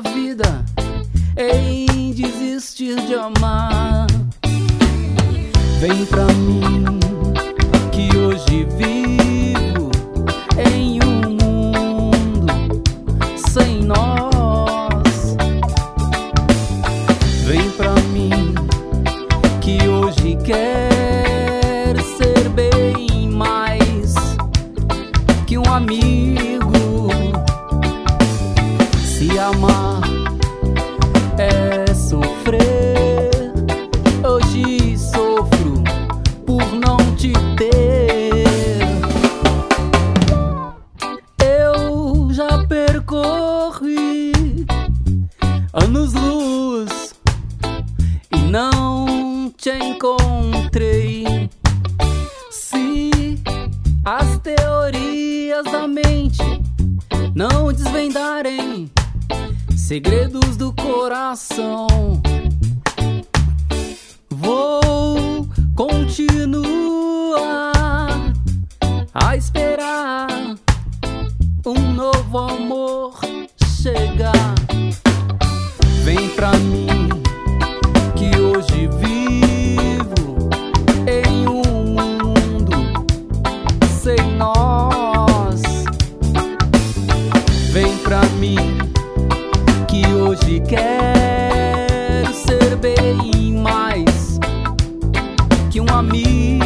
minha vida em desistir de amar. Vem pra mim, que hoje vivo em um mundo sem nós. Vem pra mim, que hoje quer ser bem mais que um amigo. Se amar é sofrer, hoje sofro por não te ter. Eu já percorri anos-luz e não te encontrei. Se as teorias da mente não desvendarem segredos do coração, vou continuar a esperar um novo amor chegar. Vem pra mim, que hoje vivo em um mundo sem nós. Vem pra mim, que hoje quero ser bem mais que um amigo.